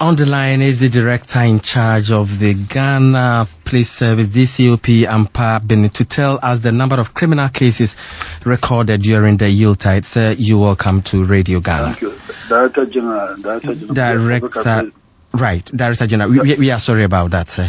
On the line is the director in charge of the Ghana Police Service, DCOP, Ampa Bini, to tell us the number of criminal cases recorded during the Yuletide. Sir, you're welcome to Radio Ghana. Thank you. Director General. Director General. We are sorry about that, sir.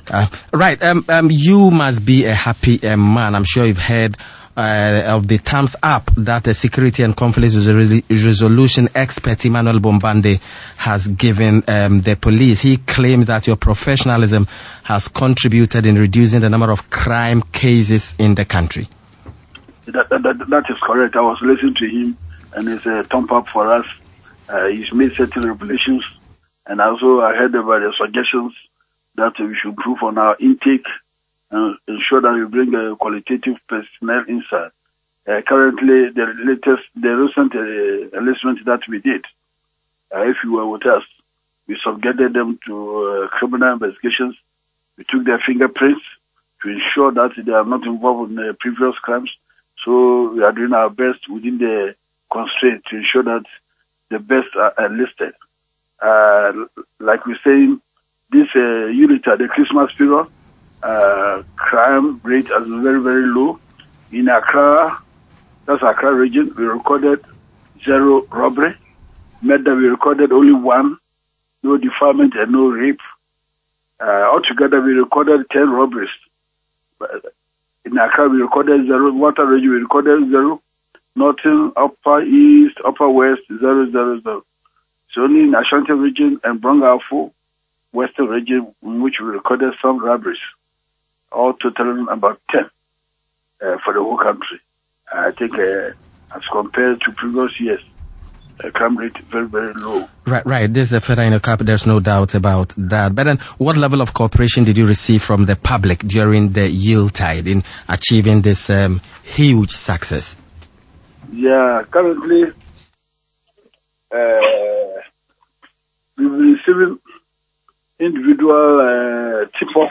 You must be a happy man. I'm sure you've heard of the thumbs up that the security and conflict resolution expert Emmanuel Bombande has given the police. He claims that your professionalism has contributed in reducing the number of crime cases in the country. That is correct. I was listening to him, and it's a thumb up for us. He's made certain revelations, and also I heard about the suggestions that we should improve on our intake and ensure that we bring a qualitative personnel inside. Currently, the recent enlistment that we did, if you were with us, we subjected them to criminal investigations. We took their fingerprints to ensure that they are not involved in previous crimes. So we are doing our best within the constraint to ensure that the best are enlisted. Like we're saying, this unit at the Christmas period, crime rate has been very, very low. In Accra, that's Accra region, we recorded 0 robbery. Medda, we recorded only 1, no defilement and no rape. Altogether, we recorded 10 robberies. In Accra, we recorded 0. Water region, we recorded 0. Northern, Upper East, Upper West, 0, 0, 0. So only in Ashanti region and Brongafo, Western region, in which we recorded some robberies. All totaling about 10 for the whole country. I think as compared to previous years, crime rate very, very low. Right. There's a feather in the cap. There's no doubt about that. But then, what level of cooperation did you receive from the public during the Yuletide in achieving this huge success? Yeah, currently, we've been receiving individual tip-off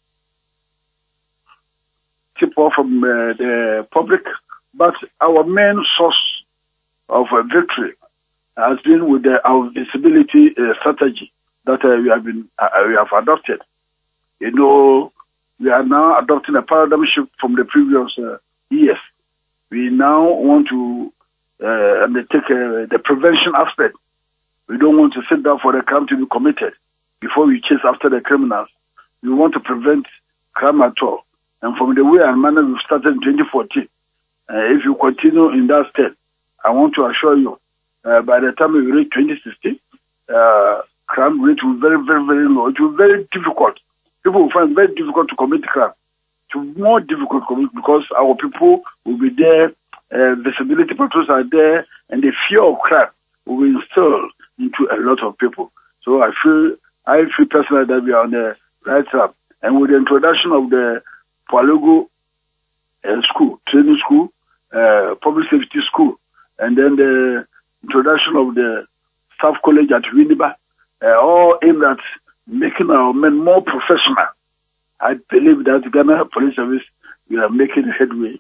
from the public, but our main source of victory has been with our visibility strategy that we have adopted. You know, we are now adopting a paradigm shift from the previous years. We now want to undertake the prevention aspect. We don't want to sit down for the crime to be committed before we chase after the criminals. We want to prevent crime at all. And from the way and manner we started in 2014, if you continue in that step, I want to assure you, by the time we reach 2016, crime rate will be very, very, very low. It will be very difficult. People will find it very difficult to commit crime. It will be more difficult to commit because our people will be there, visibility patrols are there, and the fear of crime will be instilled into a lot of people. So I feel personally that we are on the right track. And with the introduction of the Poalogo school, training school, public safety school, and then the introduction of the staff college at Winneba, all aimed at making our men more professional. I believe that Ghana Police Service, we are making headway.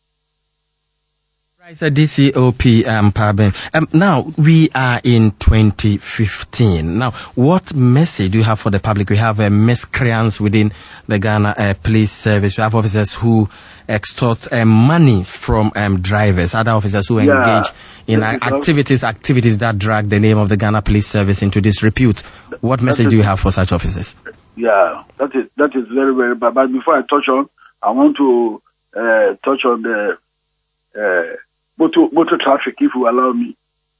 Right, so DCOP, Pabin. Now, we are in 2015. Now, what message do you have for the public? We have miscreants within the Ghana Police Service. We have officers who extort money from drivers, other officers who engage in activities that drag the name of the Ghana Police Service into disrepute. What message do you have for such officers? Yeah, that is very, very bad. But before I touch on, I want to touch on the motor traffic, if you allow me.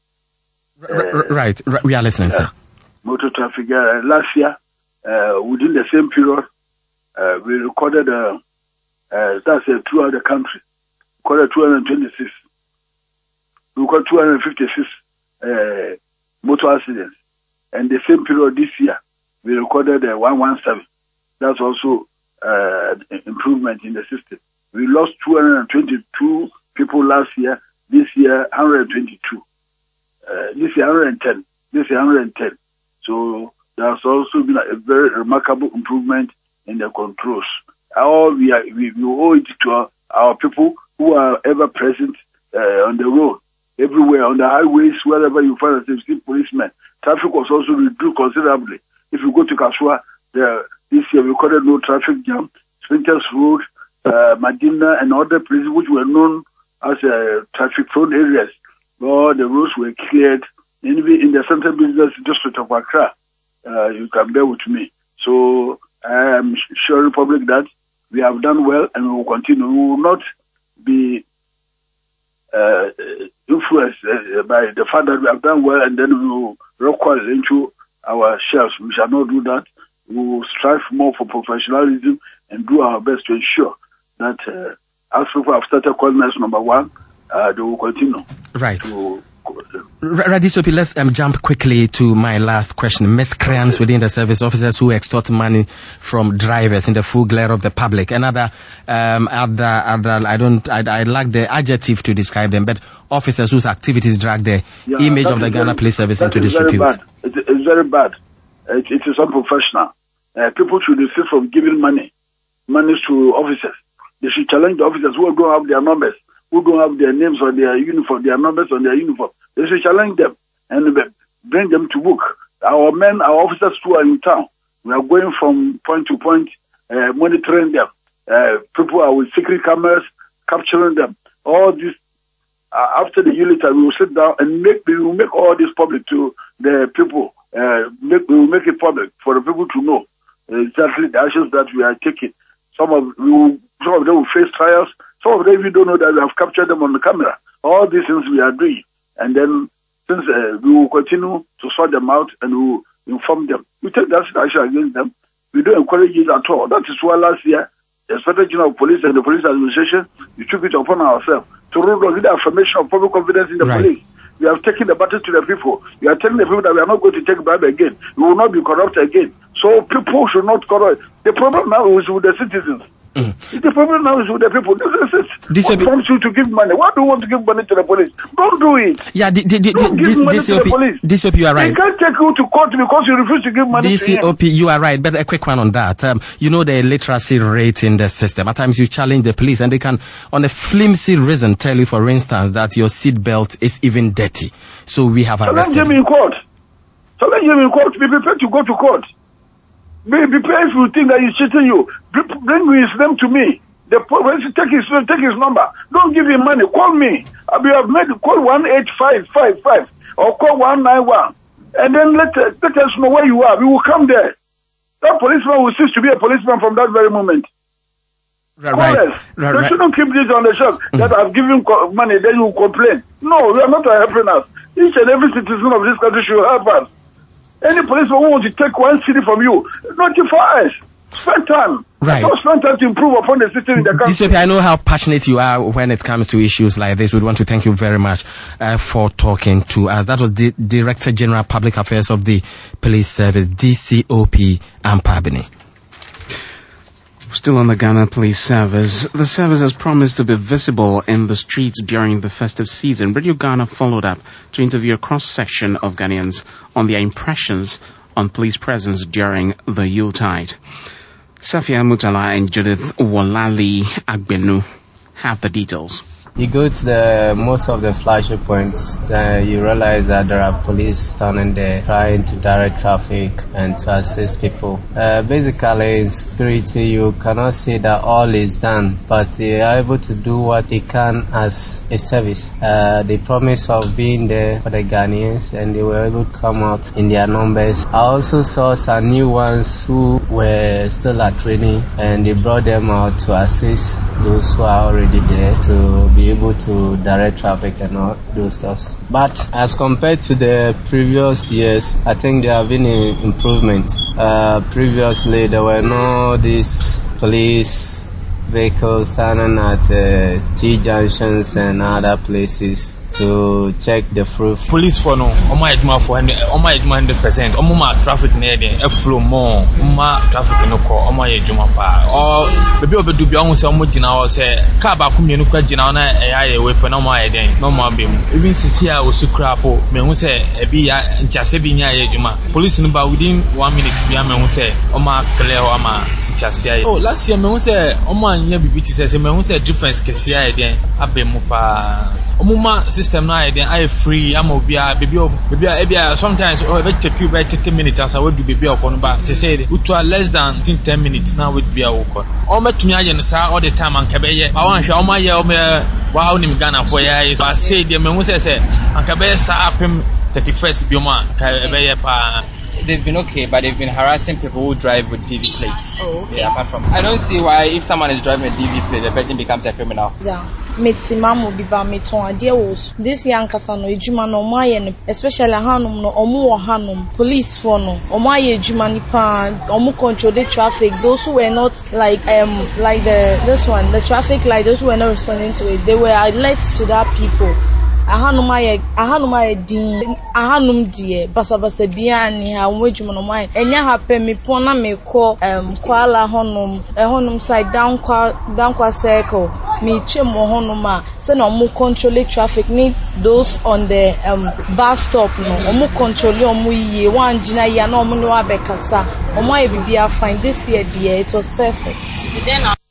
Right, we are listening, sir. Motor traffic. Last year, within the same period, we recorded, throughout the country, recorded 226. We recorded 256 motor accidents. And the same period this year, we recorded 117. That's also improvement in the system. We lost 222 people last year. This year, 122. This year, 110. This year, 110. So there has also been a very remarkable improvement in the controls. We owe it to our people who are ever present on the road everywhere on the highways, wherever you find a see policemen. Traffic was also reduced considerably. If you go to Kasua, this year we recorded no traffic jam. Sprinters Road, Medina, and other places which were known as traffic-prone areas. All the roads were cleared. In the central business district of Accra, you can bear with me. So I am sure the public that we have done well and we will continue. We will not be influenced by the fact that we have done well and then we will recoil into our shells. We shall not do that. We will strive more for professionalism and do our best to ensure that as people have started calling us number one, they will continue. Right. DCOP, let's jump quickly to my last question. Miscreants within the service, officers who extort money from drivers in the full glare of the public. Another, I lack the adjective to describe them, but officers whose activities drag the image of the Ghana Police Service into disrepute. It's very bad. It is unprofessional. People should desist from giving money to officers. They should challenge the officers who don't have their numbers, who don't have their names on their uniform, their numbers on their uniform. They should challenge them and bring them to book. Our men, our officers too are in town. We are going from point to point, monitoring them. People are with secret cameras, capturing them. All this, after the unit, we will sit down and we will make all this public to the people. We will make it public for the people to know exactly the actions that we are taking. Some of them will face trials. Some of them, we don't know that we have captured them on the camera. All these things we are doing. And then, since we will continue to sort them out and we will inform them. We take that action against them. We don't encourage it at all. That is why last year, the Inspector General of Police and the Police Administration, we took it upon ourselves to roll out the affirmation of public confidence in the police. We have taken the battle to the people. We are telling the people that we are not going to take bribe again. We will not be corrupt again. So people should not corrupt. The problem now is with the citizens. The problem now is with the people. This is what prompts you to give money. Why do you want to give money to the police? Don't do it. Yeah, don't give money to the police. DCOP, you are right. They can't take you to court because you refuse to give money to him. DCOP, you are right. But a quick one on that. You know the literacy rate in the system. At times you challenge the police and they can, on a flimsy reason, tell you, for instance, that your seat belt is even dirty. So we have arrested. Challenge him in court. Challenge him in court. Be prepared to go to court. Be prepared if you think that he's cheating you. Bring his name to me. Take his number. Don't give him money. Call me. We have made call 18555 or call 191, and then let us know where you are. We will come there. That policeman will cease to be a policeman from that very moment. Right. They shouldn't keep this on the shelf that I've given money, then you complain. No, you are not helping us. Each and every citizen of this country should help us. Any policeman who wants to take one city from you, notify us. Spend time. Right. Spend time to improve upon the system in the country. DCOP, I know how passionate you are when it comes to issues like this. We want to thank you very much for talking to us. That was the Director General Public Affairs of the Police Service, DCOP Ampabini. Still on the Ghana Police Service, the service has promised to be visible in the streets during the festive season. Radio Ghana followed up to interview a cross-section of Ghanaians on their impressions on police presence during the Yuletide. Safia Mutala and Judith Wolali Agbenu have the details. You go to most of the flashy points, you realize that there are police standing there trying to direct traffic and to assist people. Basically, in security, you cannot say that all is done, but they are able to do what they can as a service. They promise of being there for the Ghanaians, and they were able to come out in their numbers. I also saw some new ones who were still at training, and they brought them out to assist those who are already there to be able to direct traffic and all those stuff. But as compared to the previous years, I think there have been an improvement. Previously, there were no these police vehicles standing at T-junctions and other places to check the proof. Police for no, my 100%. My traffic near the flow more. My traffic no call. My juma pa. Or maybe we do be almost so much now. Say car back come you no question now. Na weapon no more again. No more beam. Even since here we scrap. Me who say ebi ya nchase bi nya juma. Police no ba within 1 minute. Be me who say my clear o ma nchase. Oh last year me who say my nya bibi ti say me who say difference kesi ya again. Abemu pa. omuma system na I free am obia baby sometimes we take you by 30 minutes as I would do baby okon ba say we to less than 10 minutes now with bia okon o metumi aye no sa all the time anka be ye ba wan hwe o ma ye o me wa nim Ghana for ye so I say dem me say anka be sa apem 31st bioma ka be ye pa. They've been okay, but they've been harassing people who drive with DV plates. Oh, okay. Yeah, apart from, I don't see why if someone is driving a DV plate, the person becomes a criminal. Yeah. Metimamu biba meton ade wos. This young kasa no ejuma no maye, especially hanum no omu hanum police for no omaye ejuma ni pa omu control the traffic. Those who were not like the traffic light, those who were not responding to it, they were alert to that people. Ahanum din ahanum die basabasa bia ni ha wejum no mai enya happen me pona me ko kwala honum side down kwa circle me twem honum a se na omu control traffic ni those on the bus stop no omu control omu yiye wan gina ya na omu no abekasa omu aye bibia fine this year it was perfect.